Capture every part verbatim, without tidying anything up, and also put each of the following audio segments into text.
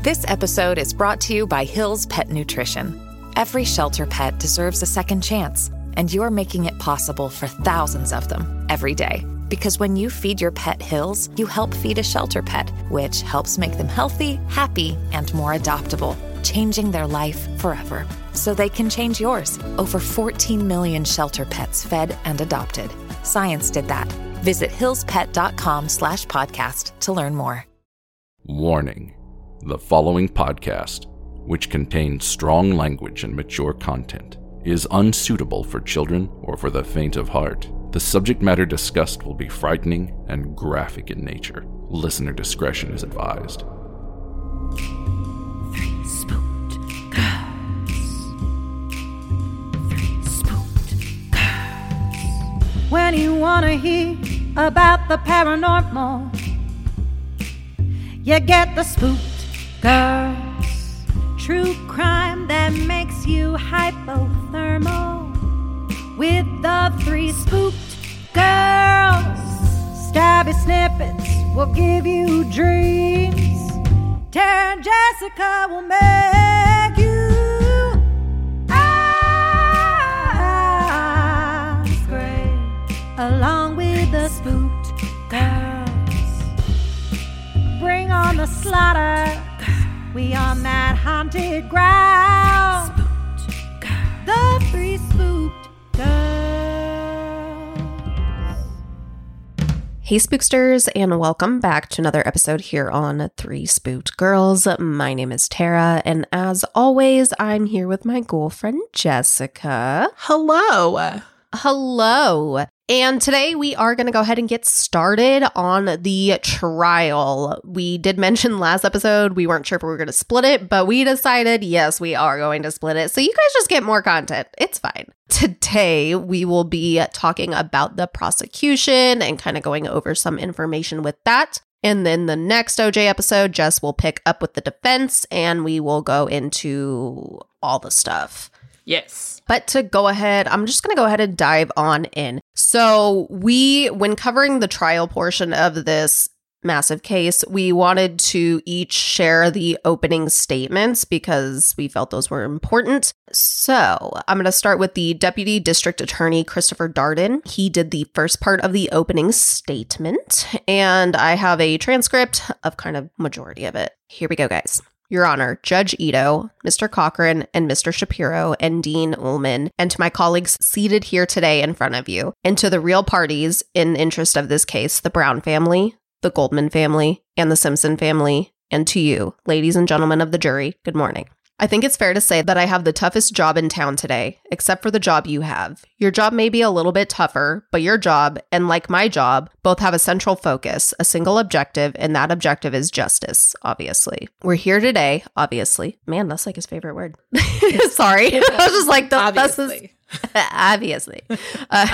This episode is brought to you by Hill's Pet Nutrition. Every shelter pet deserves a second chance, and you're making it possible for thousands of them every day. Because when you feed your pet Hill's, you help feed a shelter pet, which helps make them healthy, happy, and more adoptable, changing their life forever. So they can change yours. Over fourteen million shelter pets fed and adopted. Science did that. Visit hillspet.com slash podcast to learn more. Warning. The following podcast, which contains strong language and mature content, is unsuitable for children or for the faint of heart. The subject matter discussed will be frightening and graphic in nature. Listener discretion is advised. Three spooked girls. Three spooked girls. When you want to hear about the paranormal, you get the spooked girls. True crime that makes you hypothermal. With the three spooked girls. Stabby snippets will give you dreams. Tara and Jessica will make you eyes gray. Along with the spooked girls. Bring on the slaughter. We on that haunted ground. Spooked girls. The three spooked girls. Hey Spooksters, and welcome back to another episode here on Three Spooked Girls. My name is Tara, and as always, I'm here with my girlfriend Jessica. Hello. Hello. And today we are going to go ahead and get started on the trial. We did mention last episode we weren't sure if we were going to split it, but we decided, yes, we are going to split it. So you guys just get more content. It's fine. Today we will be talking about the prosecution and kind of going over some information with that. And then the next O J episode, Jess will pick up with the defense and we will go into all the stuff. Yes. But to go ahead, I'm just going to go ahead and dive on in. So we, when covering the trial portion of this massive case, we wanted to each share the opening statements because we felt those were important. So I'm going to start with the Deputy District Attorney, Christopher Darden. He did the first part of the opening statement, and I have a transcript of kind of majority of it. Here we go, guys. Your Honor, Judge Ito, Mister Cochran, and Mister Shapiro, and Dean Ullman, and to my colleagues seated here today in front of you, and to the real parties in interest of this case, the Brown family, the Goldman family, and the Simpson family, and to you, ladies and gentlemen of the jury, good morning. I think it's fair to say that I have the toughest job in town today, except for the job you have. Your job may be a little bit tougher, but your job, and like my job, both have a central focus, a single objective, and that objective is justice, obviously. We're here today, obviously. Man, that's like his favorite word. Sorry. I was just like, the, obviously. Obviously. Uh,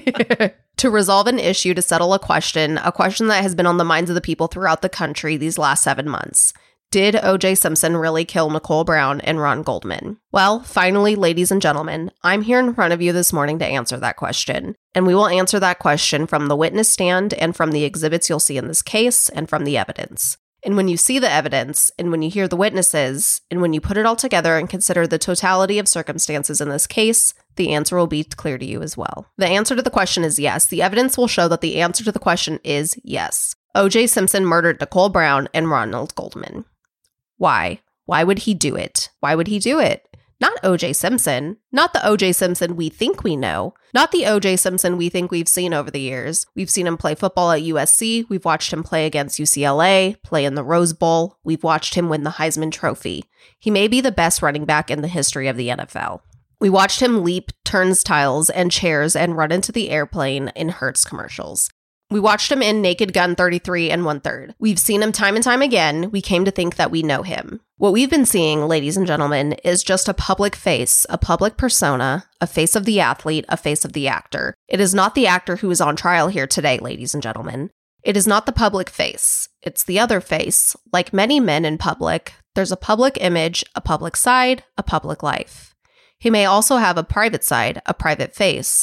to resolve an issue, to settle a question, a question that has been on the minds of the people throughout the country these last seven months. Did O J Simpson really kill Nicole Brown and Ron Goldman? Well, finally, ladies and gentlemen, I'm here in front of you this morning to answer that question. And we will answer that question from the witness stand and from the exhibits you'll see in this case and from the evidence. And when you see the evidence, and when you hear the witnesses, and when you put it all together and consider the totality of circumstances in this case, the answer will be clear to you as well. The answer to the question is yes. The evidence will show that the answer to the question is yes. O J Simpson murdered Nicole Brown and Ronald Goldman. Why? Why would he do it? Why would he do it? Not O J Simpson. Not the O J Simpson we think we know. Not the O J Simpson we think we've seen over the years. We've seen him play football at U S C. We've watched him play against U C L A, play in the Rose Bowl. We've watched him win the Heisman Trophy. He may be the best running back in the history of the N F L. We watched him leap turnstiles and chairs and run into the airplane in Hertz commercials. We watched him in Naked Gun thirty-three and one-third. We've seen him time and time again. We came to think that we know him. What we've been seeing, ladies and gentlemen, is just a public face, a public persona, a face of the athlete, a face of the actor. It is not the actor who is on trial here today, ladies and gentlemen. It is not the public face. It's the other face. Like many men in public, there's a public image, a public side, a public life. He may also have a private side, a private face.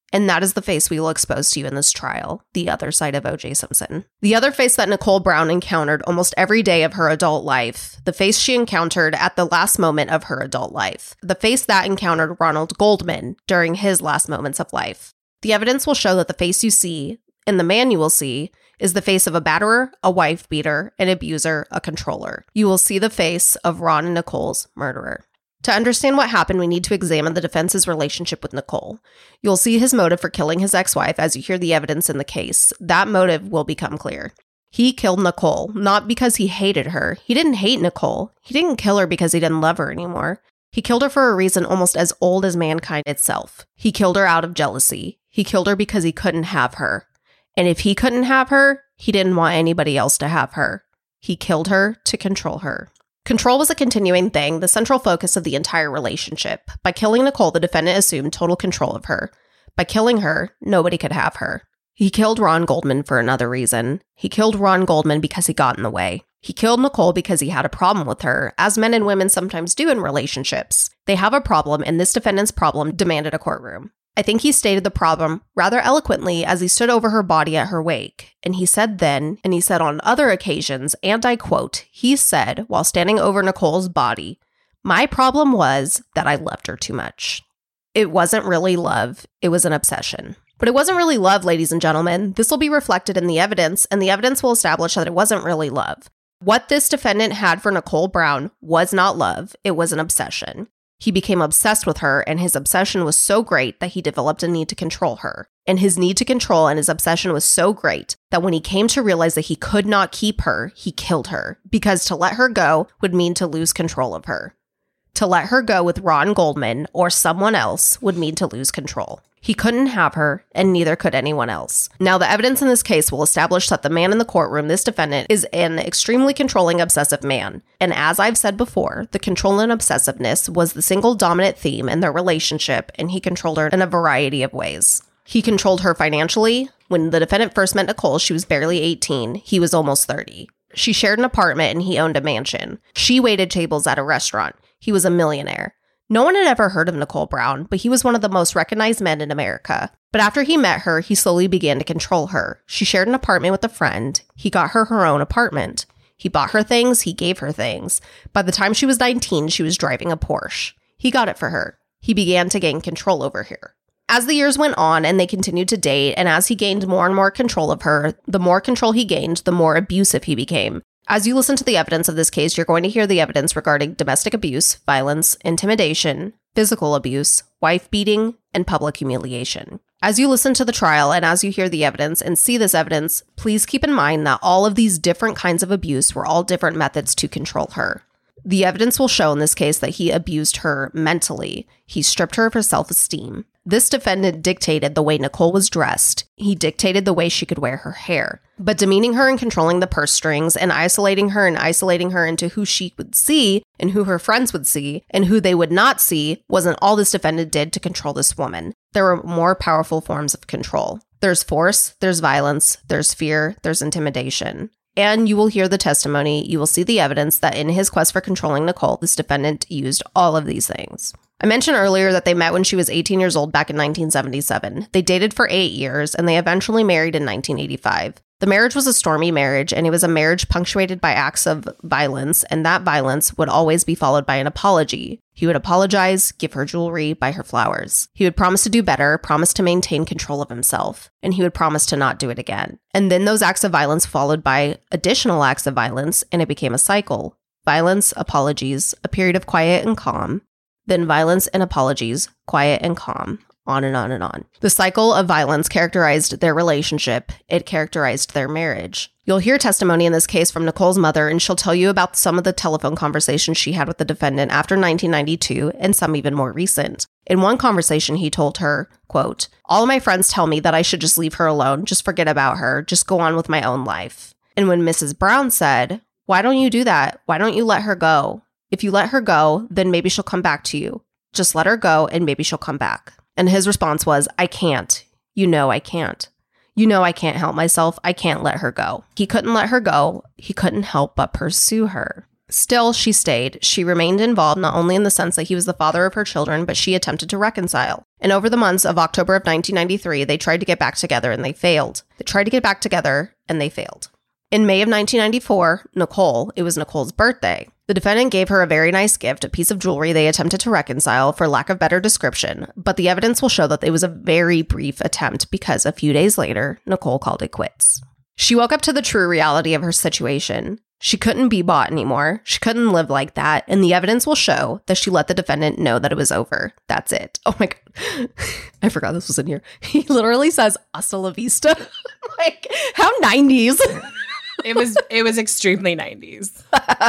And that is the face we will expose to you in this trial, the other side of O J Simpson. The other face that Nicole Brown encountered almost every day of her adult life, the face she encountered at the last moment of her adult life, the face that encountered Ronald Goldman during his last moments of life. The evidence will show that the face you see, and the man you will see, is the face of a batterer, a wife beater, an abuser, a controller. You will see the face of Ron and Nicole's murderer. To understand what happened, we need to examine the defense's relationship with Nicole. You'll see his motive for killing his ex-wife as you hear the evidence in the case. That motive will become clear. He killed Nicole, not because he hated her. He didn't hate Nicole. He didn't kill her because he didn't love her anymore. He killed her for a reason almost as old as mankind itself. He killed her out of jealousy. He killed her because he couldn't have her. And if he couldn't have her, he didn't want anybody else to have her. He killed her to control her. Control was a continuing thing, the central focus of the entire relationship. By killing Nicole, the defendant assumed total control of her. By killing her, nobody could have her. He killed Ron Goldman for another reason. He killed Ron Goldman because he got in the way. He killed Nicole because he had a problem with her, as men and women sometimes do in relationships. They have a problem, and this defendant's problem demanded a courtroom. I think he stated the problem rather eloquently as he stood over her body at her wake. And he said then, and he said on other occasions, and I quote, he said while standing over Nicole's body, "My problem was that I loved her too much." It wasn't really love, it was an obsession. But it wasn't really love, ladies and gentlemen. This will be reflected in the evidence, and the evidence will establish that it wasn't really love. What this defendant had for Nicole Brown was not love, it was an obsession. He became obsessed with her, and his obsession was so great that he developed a need to control her. And his need to control and his obsession was so great that when he came to realize that he could not keep her, he killed her. Because to let her go would mean to lose control of her. To let her go with Ron Goldman or someone else would mean to lose control. He couldn't have her, and neither could anyone else. Now, the evidence in this case will establish that the man in the courtroom, this defendant, is an extremely controlling, obsessive man. And as I've said before, the control and obsessiveness was the single dominant theme in their relationship, and he controlled her in a variety of ways. He controlled her financially. When the defendant first met Nicole, she was barely eighteen. He was almost thirty. She shared an apartment, and he owned a mansion. She waited tables at a restaurant. He was a millionaire. No one had ever heard of Nicole Brown, but he was one of the most recognized men in America. But after he met her, he slowly began to control her. She shared an apartment with a friend. He got her her own apartment. He bought her things. He gave her things. By the time she was nineteen, she was driving a Porsche. He got it for her. He began to gain control over her. As the years went on and they continued to date, and as he gained more and more control of her, the more control he gained, the more abusive he became. As you listen to the evidence of this case, you're going to hear the evidence regarding domestic abuse, violence, intimidation, physical abuse, wife beating, and public humiliation. As you listen to the trial and as you hear the evidence and see this evidence, please keep in mind that all of these different kinds of abuse were all different methods to control her. The evidence will show in this case that he abused her mentally. He stripped her of her self-esteem. This defendant dictated the way Nicole was dressed. He dictated the way she could wear her hair. But demeaning her and controlling the purse strings and isolating her and isolating her into who she would see and who her friends would see and who they would not see wasn't all this defendant did to control this woman. There were more powerful forms of control. There's force, there's violence, there's fear, there's intimidation. And you will hear the testimony, you will see the evidence that in his quest for controlling Nicole, this defendant used all of these things. I mentioned earlier that they met when she was eighteen years old back in nineteen seventy-seven. They dated for eight years, and they eventually married in nineteen eighty-five. The marriage was a stormy marriage, and it was a marriage punctuated by acts of violence, and that violence would always be followed by an apology. He would apologize, give her jewelry, buy her flowers. He would promise to do better, promise to maintain control of himself, and he would promise to not do it again. And then those acts of violence followed by additional acts of violence, and it became a cycle. Violence, apologies, a period of quiet and calm, then violence and apologies, quiet and calm, on and on and on. The cycle of violence characterized their relationship. It characterized their marriage. You'll hear testimony in this case from Nicole's mother, and she'll tell you about some of the telephone conversations she had with the defendant after nineteen ninety-two, and some even more recent. In one conversation, he told her, quote, "All of my friends tell me that I should just leave her alone, just forget about her, just go on with my own life." And when Missus Brown said, "Why don't you do that? Why don't you let her go? If you let her go, then maybe she'll come back to you. Just let her go and maybe she'll come back." And his response was, "I can't. You know I can't. You know I can't help myself. I can't let her go." He couldn't let her go. He couldn't help but pursue her. Still, she stayed. She remained involved not only in the sense that he was the father of her children, but she attempted to reconcile. And over the months of October of nineteen ninety-three, they tried to get back together and they failed. They tried to get back together and they failed. In May of nineteen ninety-four, Nicole, it was Nicole's birthday. The defendant gave her a very nice gift, a piece of jewelry they attempted to reconcile for lack of better description, but the evidence will show that it was a very brief attempt because a few days later, Nicole called it quits. She woke up to the true reality of her situation. She couldn't be bought anymore. She couldn't live like that. And the evidence will show that she let the defendant know that it was over. That's it. Oh my God. I forgot this was in here. He literally says, hasta la vista. Like, how nineties? It was it was extremely nineties.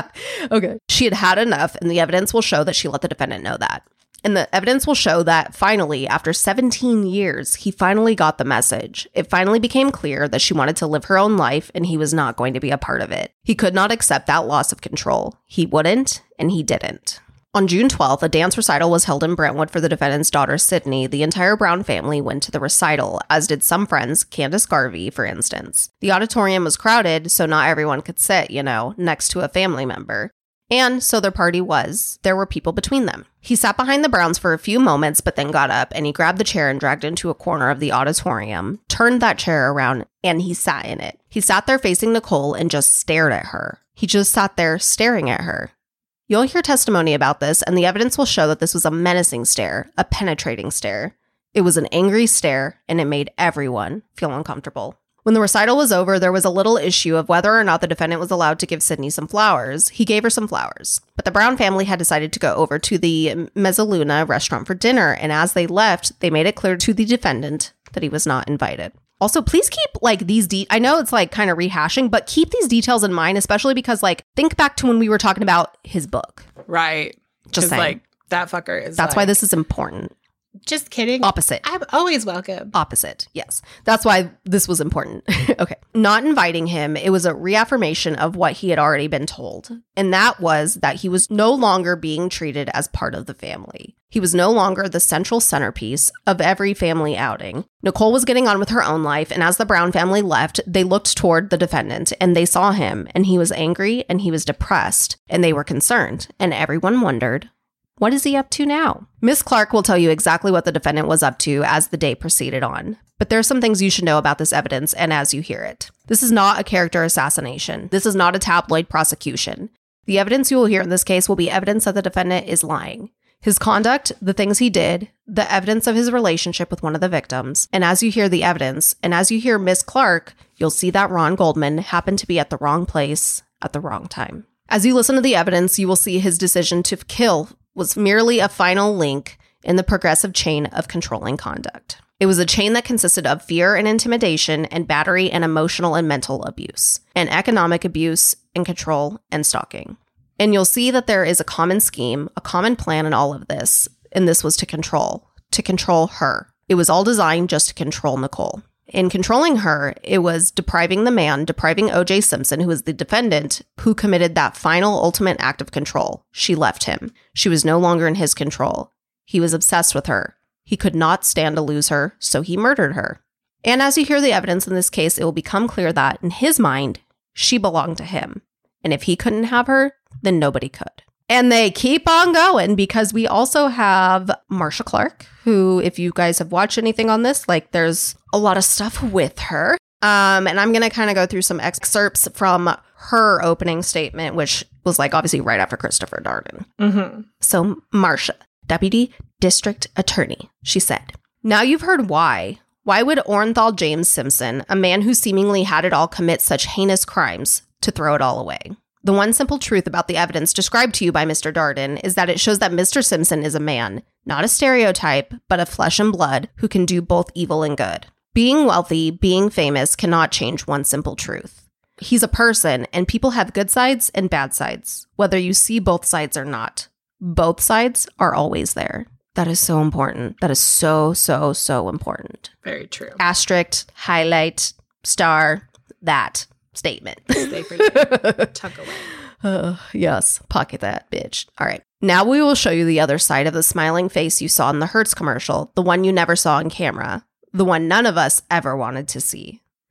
Okay. She had had enough, and the evidence will show that she let the defendant know that. And the evidence will show that finally, after seventeen years, he finally got the message. It finally became clear that she wanted to live her own life and he was not going to be a part of it. He could not accept that loss of control. He wouldn't, and he didn't. On June twelfth, a dance recital was held in Brentwood for the defendant's daughter, Sydney. The entire Brown family went to the recital, as did some friends, Candace Garvey, for instance. The auditorium was crowded, so not everyone could sit, you know, next to a family member. And so their party was. There were people between them. He sat behind the Browns for a few moments, but then got up and he grabbed the chair and dragged it into a corner of the auditorium, turned that chair around, and he sat in it. He sat there facing Nicole and just stared at her. He just sat there staring at her. You'll hear testimony about this, and the evidence will show that this was a menacing stare, a penetrating stare. It was an angry stare, and it made everyone feel uncomfortable. When the recital was over, there was a little issue of whether or not the defendant was allowed to give Sydney some flowers. He gave her some flowers, but the Brown family had decided to go over to the Mezzaluna restaurant for dinner, and as they left, they made it clear to the defendant that he was not invited. Also, please keep, like, these de- I know it's, like, kind of rehashing, but keep these details in mind, especially because, like, think back to when we were talking about his book. Right. Just saying. Like, that fucker is That's like, why this is important. Just kidding. Opposite. I'm always welcome. Opposite. Yes. That's why this was important. Okay. Not inviting him, it was a reaffirmation of what he had already been told. And that was that he was no longer being treated as part of the family. He was no longer the central centerpiece of every family outing. Nicole was getting on with her own life, and as the Brown family left, they looked toward the defendant and they saw him, and he was angry and he was depressed, and they were concerned, and everyone wondered, what is he up to now? Miss Clark will tell you exactly what the defendant was up to as the day proceeded on. But there are some things you should know about this evidence and as you hear it. This is not a character assassination. This is not a tabloid prosecution. The evidence you will hear in this case will be evidence that the defendant is lying. His conduct, the things he did, the evidence of his relationship with one of the victims. And as you hear the evidence, and as you hear Miss Clark, you'll see that Ron Goldman happened to be at the wrong place at the wrong time. As you listen to the evidence, you will see his decision to kill was merely a final link in the progressive chain of controlling conduct. It was a chain that consisted of fear and intimidation and battery and emotional and mental abuse, and economic abuse and control and stalking. And you'll see that there is a common scheme, a common plan in all of this, and this was to control, to control her. It was all designed just to control Nicole. In controlling her, it was depriving the man, depriving O J Simpson, who was the defendant, who committed that final ultimate act of control. She left him. She was no longer in his control. He was obsessed with her. He could not stand to lose her, so he murdered her. And as you hear the evidence in this case, it will become clear that, in his mind, she belonged to him. And if he couldn't have her, then nobody could. And they keep on going because we also have Marcia Clark, who, if you guys have watched anything on this, like there's a lot of stuff with her. Um, and I'm going to kind of go through some excerpts from her opening statement, which was like obviously right after Christopher Darden. Mm-hmm. So Marcia, Deputy District Attorney, she said, now you've heard why. Why would Orenthal James Simpson, a man who seemingly had it all, commit such heinous crimes to throw it all away? The one simple truth about the evidence described to you by Mister Darden is that it shows that Mister Simpson is a man, not a stereotype, but of flesh and blood who can do both evil and good. Being wealthy, being famous cannot change one simple truth. He's a person, and people have good sides and bad sides, whether you see both sides or not. Both sides are always there. That is so important. That is so, so, so important. Very true. Asterisk, highlight, star, that statement. Stay for you. Tuck away. Uh, yes, pocket that, bitch. All right. Now we will show you the other side of the smiling face you saw in the Hertz commercial, the one you never saw on camera, the one none of us ever wanted to see.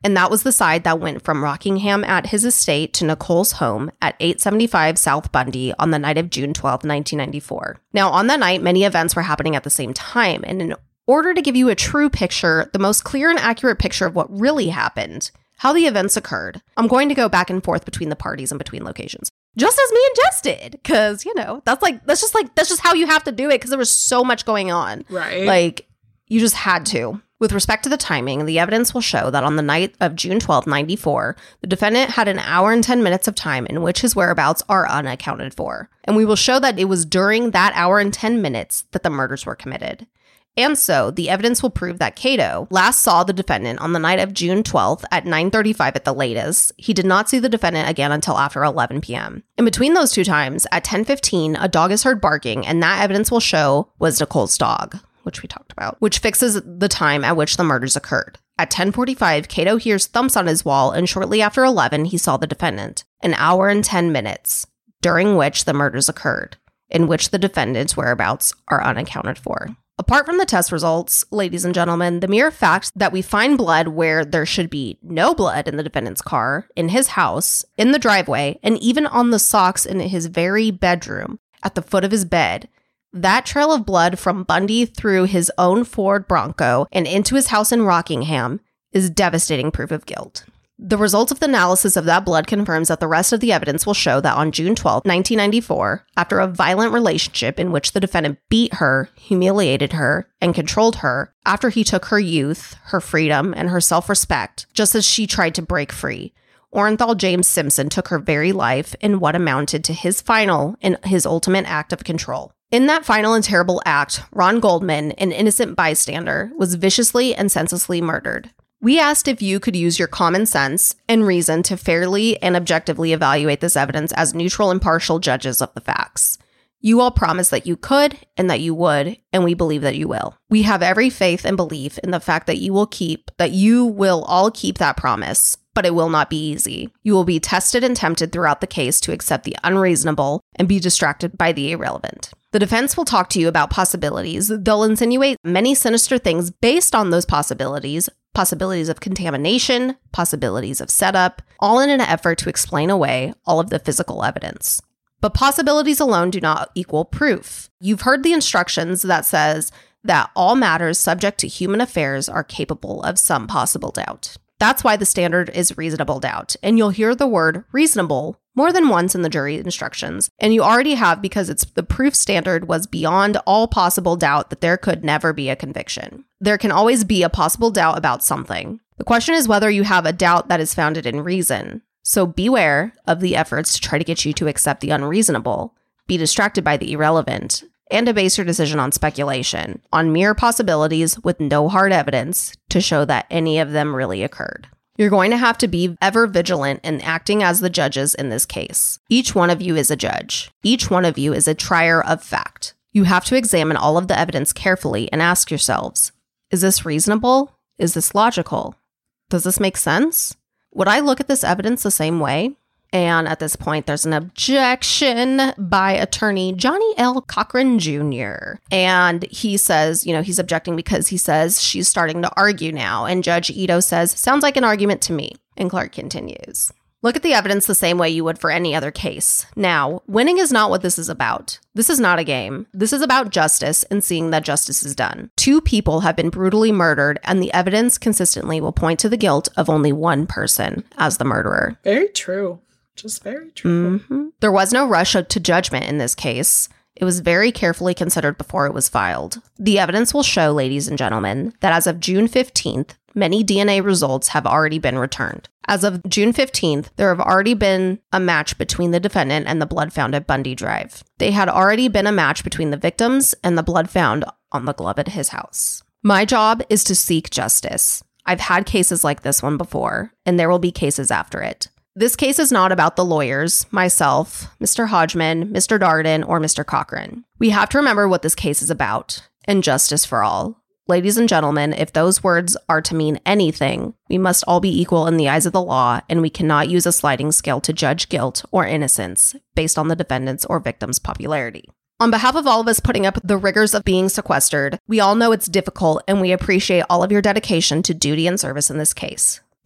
And that was the side that went from Rockingham at his estate to Nicole's home at eight seventy-five South Bundy on the night of June twelfth, nineteen ninety-four. Now, on that night, many events were happening at the same time. And in order to give you a true picture, the most clear and accurate picture of what really happened, how the events occurred, I'm going to go back and forth between the parties and between locations. Just as me and Jess did. Because, you know, that's like, that's just like, that's just how you have to do it because there was so much going on. Right. Like, you just had to. With respect to the timing, the evidence will show that on the night of June twelfth, ninety-four, the defendant had an hour and ten minutes of time in which his whereabouts are unaccounted for. And we will show that it was during that hour and ten minutes that the murders were committed. And so, the evidence will prove that Cato last saw the defendant on the night of June twelfth at nine thirty-five at the latest. He did not see the defendant again until after eleven p.m. In between those two times, at ten fifteen, a dog is heard barking, and that evidence will show was Nicole's dog, which we talked about, which fixes the time at which the murders occurred. At ten forty-five, Cato hears thumps on his wall, and shortly after eleven, he saw the defendant. An hour and ten minutes, during which the murders occurred, in which the defendant's whereabouts are unaccounted for. Apart from the test results, ladies and gentlemen, the mere fact that we find blood where there should be no blood in the defendant's car, in his house, in the driveway, and even on the socks in his very bedroom, at the foot of his bed, that trail of blood from Bundy through his own Ford Bronco and into his house in Rockingham is devastating proof of guilt. The results of the analysis of that blood confirms that the rest of the evidence will show that on June twelfth, nineteen ninety-four, after a violent relationship in which the defendant beat her, humiliated her, and controlled her, after he took her youth, her freedom, and her self-respect, just as she tried to break free, Orenthal James Simpson took her very life in what amounted to his final and his ultimate act of control. In that final and terrible act, Ron Goldman, an innocent bystander, was viciously and senselessly murdered. We asked if you could use your common sense and reason to fairly and objectively evaluate this evidence as neutral, impartial judges of the facts. You all promised that you could and that you would, and we believe that you will. We have every faith and belief in the fact that you will keep, that you will all keep that promise, but it will not be easy. You will be tested and tempted throughout the case to accept the unreasonable and be distracted by the irrelevant. The defense will talk to you about possibilities. They'll insinuate many sinister things based on those possibilities, possibilities of contamination, possibilities of setup, all in an effort to explain away all of the physical evidence. But possibilities alone do not equal proof. You've heard the instructions that says that all matters subject to human affairs are capable of some possible doubt. That's why the standard is reasonable doubt. And you'll hear the word reasonable more than once in the jury instructions. And you already have because it's the proof standard was beyond all possible doubt that there could never be a conviction. There can always be a possible doubt about something. The question is whether you have a doubt that is founded in reason. So beware of the efforts to try to get you to accept the unreasonable, be distracted by the irrelevant, and to base your decision on speculation, on mere possibilities with no hard evidence to show that any of them really occurred. You're going to have to be ever vigilant in acting as the judges in this case. Each one of you is a judge. Each one of you is a trier of fact. You have to examine all of the evidence carefully and ask yourselves, is this reasonable? Is this logical? Does this make sense? Would I look at this evidence the same way? And at this point, there's an objection by attorney Johnny L. Cochran Junior And he says, you know, he's objecting because he says she's starting to argue now. And Judge Ito says, sounds like an argument to me. And Clark continues. Look at the evidence the same way you would for any other case. Now, winning is not what this is about. This is not a game. This is about justice and seeing that justice is done. Two people have been brutally murdered, and the evidence consistently will point to the guilt of only one person as the murderer. Very true. Just very true. Mm-hmm. There was no rush to judgment in this case. It was very carefully considered before it was filed. The evidence will show, ladies and gentlemen, that as of June fifteenth, many D N A results have already been returned. As of June fifteenth, there have already been a match between the defendant and the blood found at Bundy Drive. They had already been a match between the victims and the blood found on the glove at his house. My job is to seek justice. I've had cases like this one before, and there will be cases after it. This case is not about the lawyers, myself, Mister Hodgman, Mister Darden, or Mister Cochran. We have to remember what this case is about, and justice for all. Ladies and gentlemen, if those words are to mean anything, we must all be equal in the eyes of the law, and we cannot use a sliding scale to judge guilt or innocence based on the defendant's or victim's popularity. On behalf of all of us putting up the rigors of being sequestered, we all know it's difficult, and we appreciate all of your dedication to duty and service in this case.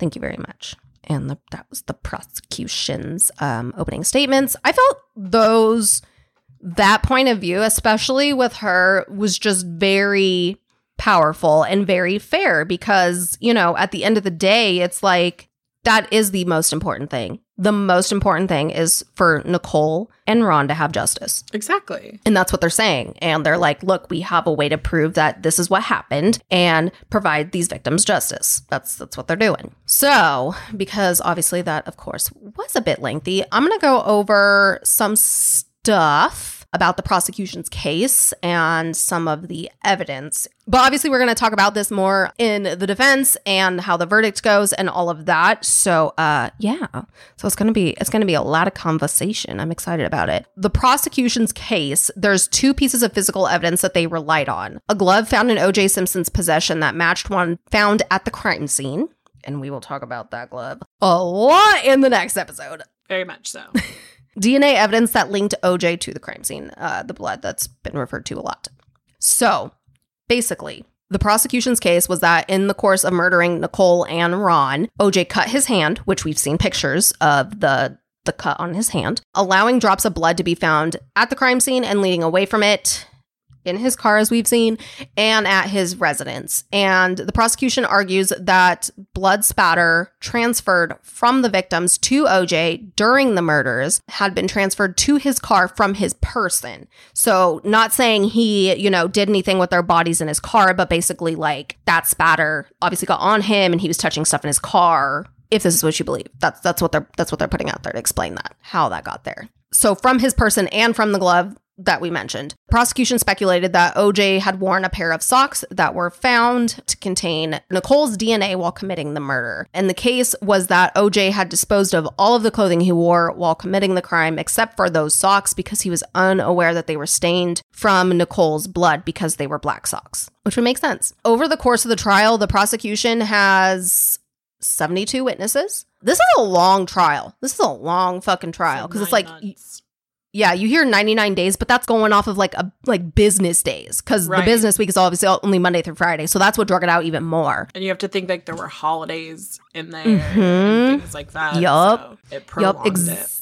Thank you very much. And the, that was the prosecution's um, opening statements. I felt those, that point of view, especially with her, was just very powerful and very fair because, you know, at the end of the day, it's like, that is the most important thing. The most important thing is for Nicole and Ron to have justice. Exactly. And that's what they're saying. And they're like, look, we have a way to prove that this is what happened and provide these victims justice. That's that's what they're doing. So, because obviously that, of course, was a bit lengthy, I'm going to go over some stuff about the prosecution's case and some of the evidence. But obviously, we're going to talk about this more in the defense and how the verdict goes and all of that. So, uh, yeah. So it's going to be it's going to be a lot of conversation. I'm excited about it. The prosecution's case, there's two pieces of physical evidence that they relied on. A glove found in O J Simpson's possession that matched one found at the crime scene. And we will talk about that glove a lot in the next episode. Very much so. D N A evidence that linked O J to the crime scene, uh, the blood that's been referred to a lot. So, basically, the prosecution's case was that in the course of murdering Nicole and Ron, O J cut his hand, which we've seen pictures of the, the cut on his hand, allowing drops of blood to be found at the crime scene and leading away from it in his car, as we've seen, and at his residence. And the prosecution argues that blood spatter transferred from the victims to O J during the murders had been transferred to his car from his person. So not saying he, you know, did anything with their bodies in his car, but basically like that spatter obviously got on him and he was touching stuff in his car. If this is what you believe, that's that's what they're that's what they're putting out there to explain that, how that got there. So from his person and from the glove that we mentioned, prosecution speculated that O J had worn a pair of socks that were found to contain Nicole's D N A while committing the murder. And the case was that O J had disposed of all of the clothing he wore while committing the crime, except for those socks, because he was unaware that they were stained from Nicole's blood because they were black socks, which would make sense. Over the course of the trial, the prosecution has seventy-two witnesses. This is a long trial. This is a long fucking trial because it's like, months. yeah, you hear ninety-nine days, but that's going off of like a like business days because Right. the business week is obviously only Monday through Friday. So that's what drug it out even more. And you have to think like there were holidays in there Mhm. and things like that. Yup. So it prolonged Yup, it. ex-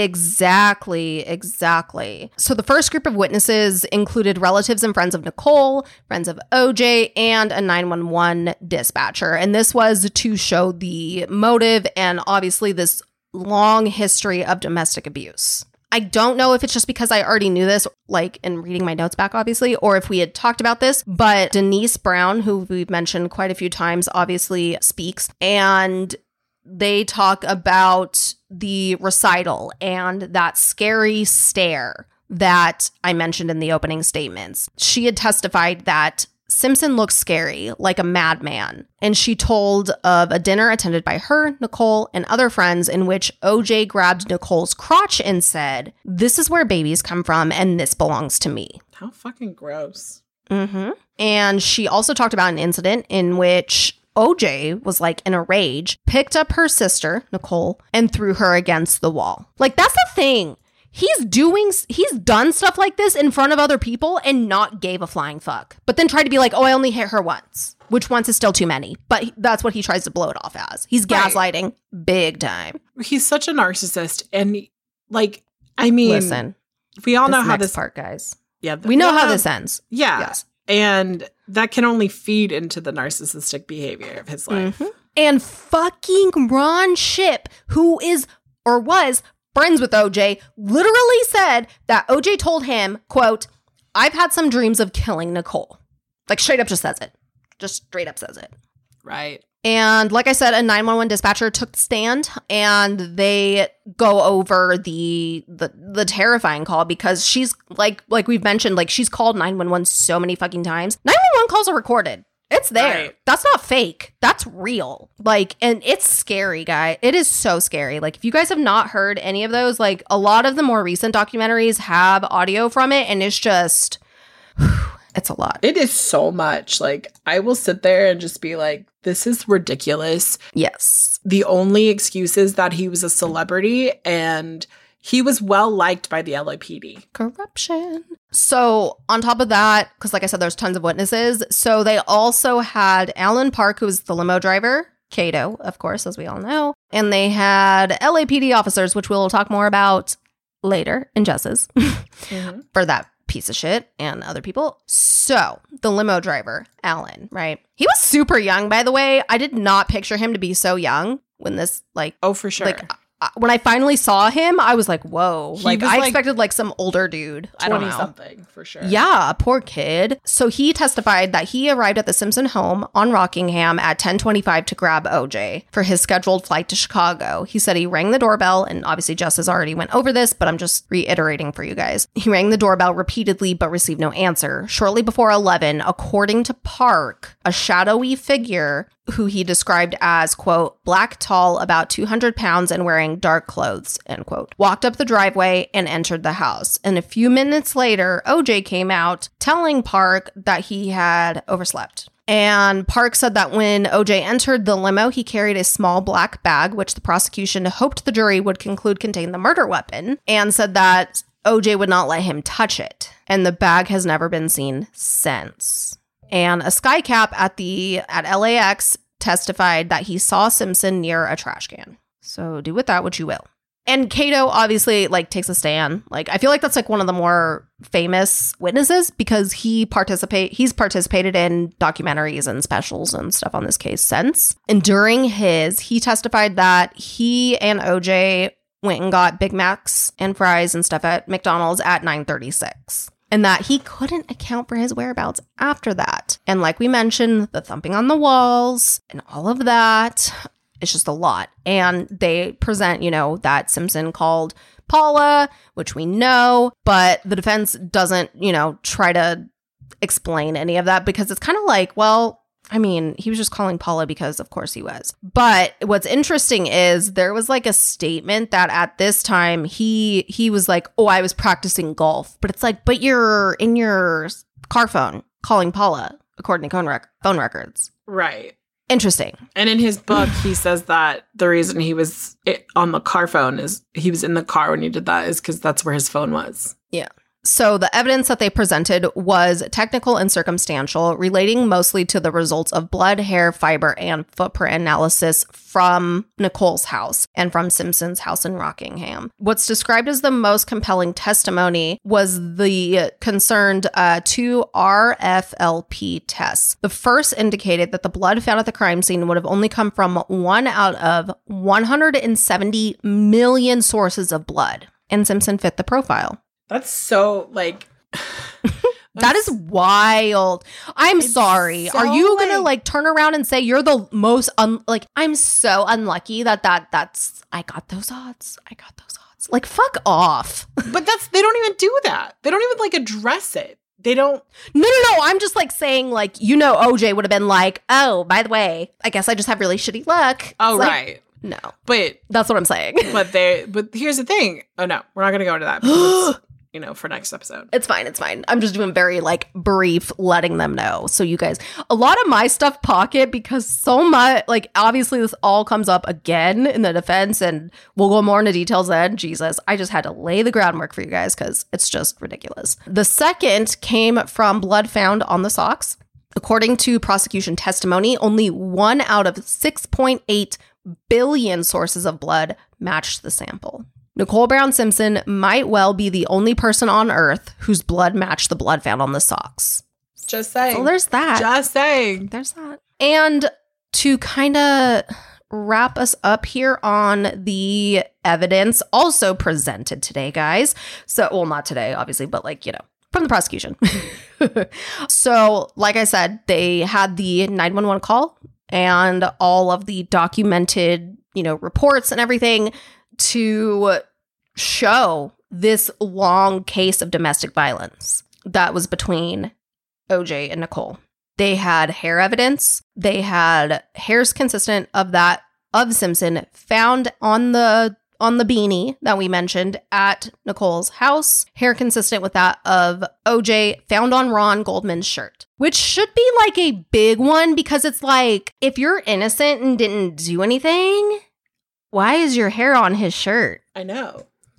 exactly, exactly. So the first group of witnesses included relatives and friends of Nicole, friends of O J, and a nine one one dispatcher. And this was to show the motive and obviously this long history of domestic abuse. I don't know if it's just because I already knew this, like in reading my notes back, obviously, or if we had talked about this, but Denise Brown, who we've mentioned quite a few times, obviously speaks, and they talk about the recital and that scary stare that I mentioned in the opening statements. She had testified that Simpson looked scary, like a madman, and she told of a dinner attended by her, Nicole, and other friends in which O J grabbed Nicole's crotch and said, "This is where babies come from, and this belongs to me." How fucking gross. Mm-hmm. And she also talked about an incident in which O J was like in a rage, picked up her sister, Nicole, and threw her against the wall. Like, that's the thing. He's doing, he's done stuff like this in front of other people and not gave a flying fuck. But then tried to be like, oh, I only hit her once, which once is still too many. But he- that's what he tries to blow it off as. He's Right. gaslighting big time. He's such a narcissist. And like, I mean, Listen, we all know this how next this part, guys. Yeah, We know how yeah, this ends. Yeah. Yes. And that can only feed into the narcissistic behavior of his life. Mhm. And fucking Ron Shipp, who is or was friends with O J, literally said that O J told him, quote, "I've had some dreams of killing Nicole." Like, straight up just says it. Just straight up says it. Right. And like I said, a nine one one dispatcher took the stand and they go over the, the the terrifying call because she's like like we've mentioned, like she's called nine one one so many fucking times. nine one one calls are recorded. It's there. Right. That's not fake. That's real. Like, and it's scary, guy. It is so scary. Like, if you guys have not heard any of those, like a lot of the more recent documentaries have audio from it and it's just, it's a lot. It is so much. Like, I will sit there and just be like, this is ridiculous. Yes. The only excuse is that he was a celebrity and he was well liked by the L A P D. Corruption. So on top of that, because like I said, there's tons of witnesses. So they also had Alan Park, who was the limo driver Cato, of course, as we all know. And they had L A P D officers, which we'll talk more about later in Jess's, mm-hmm. for that piece of shit and other people. So the limo driver, Alan, right? He was super young, by the way. I did not picture him to be so young when this, like... Oh, for sure. Like, when I finally saw him, I was like, whoa. He like, I like expected like some older dude. I don't know. twenty-something, for sure. Yeah, poor kid. So he testified that he arrived at the Simpson home on Rockingham at ten twenty-five to grab O J for his scheduled flight to Chicago. He said he rang the doorbell, and obviously Jess has already went over this, but I'm just reiterating for you guys. He rang the doorbell repeatedly, but received no answer. Shortly before eleven, according to Park, a shadowy figure who he described as, quote, black, tall, about two hundred pounds and wearing dark clothes, end quote, walked up the driveway and entered the house. And a few minutes later, O J came out telling Park that he had overslept. And Park said that when O J entered the limo, he carried a small black bag, which the prosecution hoped the jury would conclude contained the murder weapon, and said that O J would not let him touch it. And the bag has never been seen since. And a skycap at the at L A X testified that he saw Simpson near a trash can. So do with that what you will. And Cato obviously like takes a stand. Like, I feel like that's like one of the more famous witnesses because he participate he's participated in documentaries and specials and stuff on this case since. And during his, he testified that he and O J went and got Big Macs and fries and stuff at McDonald's at nine thirty-six. And that he couldn't account for his whereabouts after that. And like we mentioned, the thumping on the walls and all of that, it's just a lot. And they present, you know, that Simpson called Paula, which we know, but the defense doesn't, you know, try to explain any of that because it's kind of like, well, I mean, he was just calling Paula because of course he was. But what's interesting is there was like a statement that at this time he he was like, oh, I was practicing golf. But it's like, but you're in your car phone calling Paula, according to phone, rec- phone records. Right. Interesting. And in his book, he says that the reason he was it, on the car phone is he was in the car when he did that is because that's where his phone was. Yeah. So the evidence that they presented was technical and circumstantial, relating mostly to the results of blood, hair, fiber, and footprint analysis from Nicole's house and from Simpson's house in Rockingham. What's described as the most compelling testimony was the concerned uh, two R F L P tests. The first indicated that the blood found at the crime scene would have only come from one out of one hundred seventy million sources of blood, and Simpson fit the profile. That's so, like... That is wild. I'm sorry. So, Are you going to, like, like, turn around and say you're the most, un- like, I'm so unlucky that that that's, I got those odds. I got those odds. Like, fuck off. But that's, they don't even do that. They don't even, like, address it. They don't. No, no, no. I'm just, like, saying, like, you know, O J would have been like, oh, by the way, I guess I just have really shitty luck. Oh, It's like, right. No. But. That's what I'm saying. But they, but here's the thing. Oh, no. We're not going to go into that. Because you know, for next episode. It's fine. It's fine. I'm just doing very like brief, letting them know. So you guys, a lot of my stuff pocket because so much, like obviously this all comes up again in the defense and we'll go more into details then. Jesus, I just had to lay the groundwork for you guys because it's just ridiculous. The second came from blood found on the socks. According to prosecution testimony, only one out of six point eight billion sources of blood matched the sample. Nicole Brown Simpson might well be the only person on earth whose blood matched the blood found on the socks. Just saying. So there's that. Just saying. There's that. And to kind of wrap us up here on the evidence also presented today, guys. So, well, not today, obviously, but like, you know, from the prosecution. So, like I said, they had the nine one one call and all of the documented, you know, reports and everything to show this long case of domestic violence that was between O J and Nicole. They had hair evidence. They had hairs consistent of that of Simpson found on the on the beanie that we mentioned at Nicole's house. Hair consistent with that of O J found on Ron Goldman's shirt, which should be like a big one because it's like, if you're innocent and didn't do anything, why is your hair on his shirt? I know.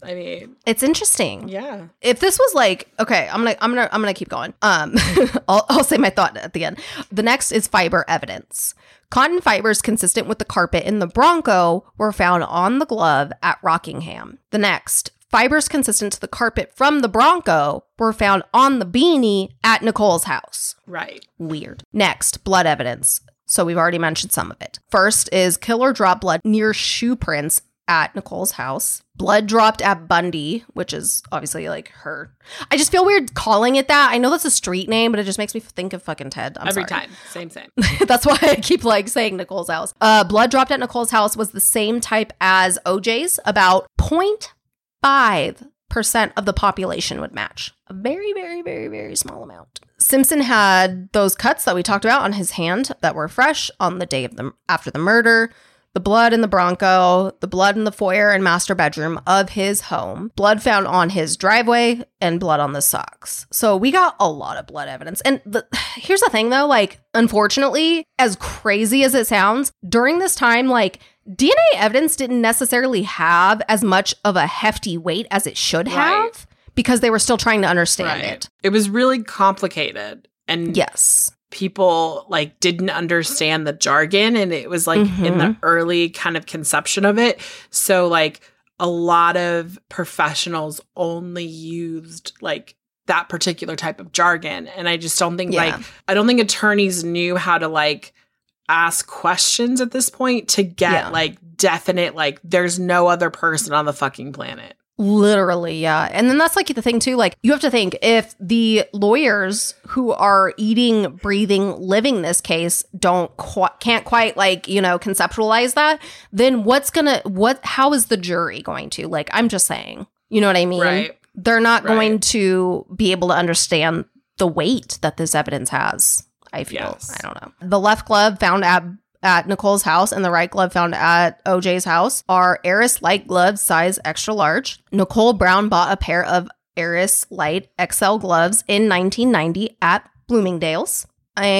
I mean, it's interesting. Yeah. If this was like, okay, I'm gonna, I'm gonna, I'm gonna keep going. Um, I'll, I'll say my thought at the end. The next is fiber evidence. Cotton fibers consistent with the carpet in the Bronco were found on the glove at Rockingham. The next, fibers consistent to the carpet from the Bronco were found on the beanie at Nicole's house. Right. Weird. Next, blood evidence. So we've already mentioned some of it. First is killer dropped blood near shoe prints at Nicole's house. Blood dropped at Bundy, which is obviously like her. I just feel weird calling it that. I know that's a street name, but it just makes me think of fucking Ted. I'm Every sorry. time. Same, same. That's why I keep like saying Nicole's house. Uh, blood dropped at Nicole's house was the same type as O J's. About zero point five percent of the population would match. A very, very, very, very small amount. Simpson had those cuts that we talked about on his hand that were fresh on the day of the after the murder. The blood in the Bronco, the blood in the foyer and master bedroom of his home, blood found on his driveway, and blood on the socks. So we got a lot of blood evidence. And the, here's the thing, though, like, unfortunately, as crazy as it sounds, during this time, like, D N A evidence didn't necessarily have as much of a hefty weight as it should have Right. because they were still trying to understand Right. it. It was really complicated. And Yes. people like didn't understand the jargon, and it was like Mhm. in the early kind of conception of it. So like a lot of professionals only used like that particular type of jargon. And I just don't think Yeah. like, I don't think attorneys knew how to like ask questions at this point to get Yeah. like definite, like there's no other person on the fucking planet. Literally, yeah. And then that's like the thing too, like you have to think if the lawyers who are eating, breathing, living this case don't qu- can't quite like, you know, conceptualize that, then what's gonna, what, how is the jury going to? Like, I'm just saying, you know what I mean? Right. They're not Right. going to be able to understand the weight that this evidence has, I feel. Yes. I don't know. The left glove found at at Nicole's house and the right glove found at O J's house are Eris Light gloves, size extra large. Nicole Brown bought a pair of Eris Light X L gloves in nineteen ninety at Bloomingdale's.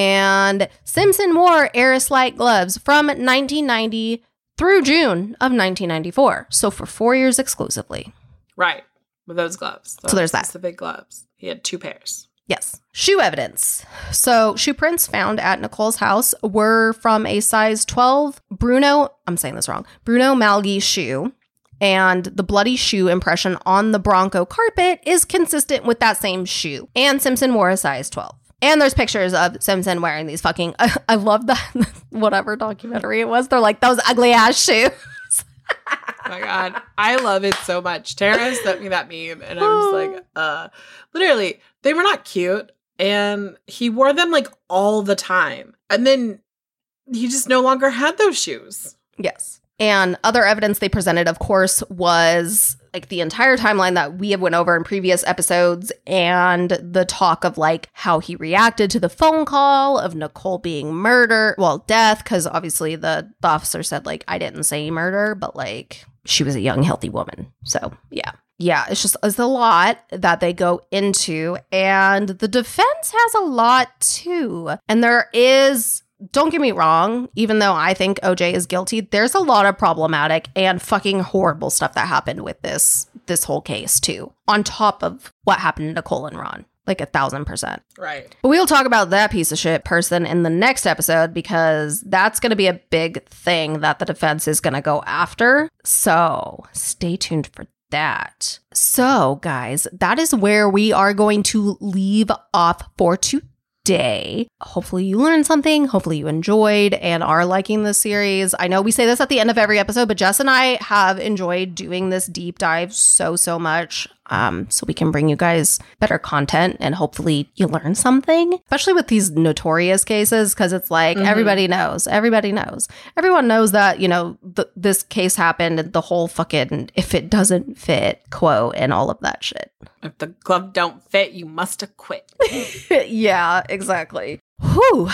And Simpson wore Eris Light gloves from nineteen ninety through June of nineteen ninety-four. So for four years exclusively. Right. With those gloves. So there's that. Specific gloves. He had two pairs. Yes. Shoe evidence. So shoe prints found at Nicole's house were from a size twelve Bruno, I'm saying this wrong, Bruno Malgi shoe. And the bloody shoe impression on the Bronco carpet is consistent with that same shoe. And Simpson wore a size twelve. And there's pictures of Simpson wearing these fucking, I, I love that, whatever documentary it was. They're like, those ugly ass shoes. Oh my God. I love it so much. Tara sent me that meme and I was like, uh, literally, they were not cute. And he wore them like all the time. And then he just no longer had those shoes. Yes. And other evidence they presented, of course, was like the entire timeline that we have went over in previous episodes and the talk of like how he reacted to the phone call of Nicole being murdered, well, death, because obviously the, the officer said like, I didn't say murder, but like she was a young, healthy woman. So yeah. Yeah, it's just it's a lot that they go into, and the defense has a lot too. And there is, don't get me wrong, even though I think O J is guilty, there's a lot of problematic and fucking horrible stuff that happened with this this whole case too, on top of what happened to Nicole and Ron. Like a thousand percent. Right. But we'll talk about that piece of shit person in the next episode because that's going to be a big thing that the defense is going to go after. So stay tuned for that. So, guys, that is where we are going to leave off for today. Hopefully you learned something. Hopefully you enjoyed and are liking this series. I know we say this at the end of every episode, but Jess and I have enjoyed doing this deep dive so, so much. Um, so we can bring you guys better content and hopefully you learn something, especially with these notorious cases, because it's like Mm-hmm. everybody knows, everybody knows, everyone knows that, you know, th- this case happened and the whole fucking if it doesn't fit quote and all of that shit. If the glove don't fit, you must have quit. Yeah, exactly. Whew.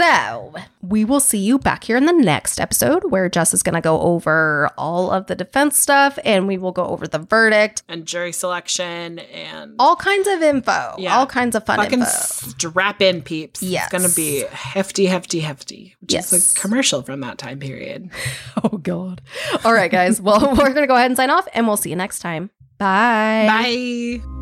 So we will see you back here in the next episode where Jess is going to go over all of the defense stuff and we will go over the verdict. And jury selection and All kinds of info. Yeah. All kinds of fun fucking info. strap in, peeps. Yes. It's going to be hefty, hefty, hefty, which Yes. is a commercial from that time period. Oh, God. All right, guys. Well, we're going to go ahead and sign off and we'll see you next time. Bye. Bye.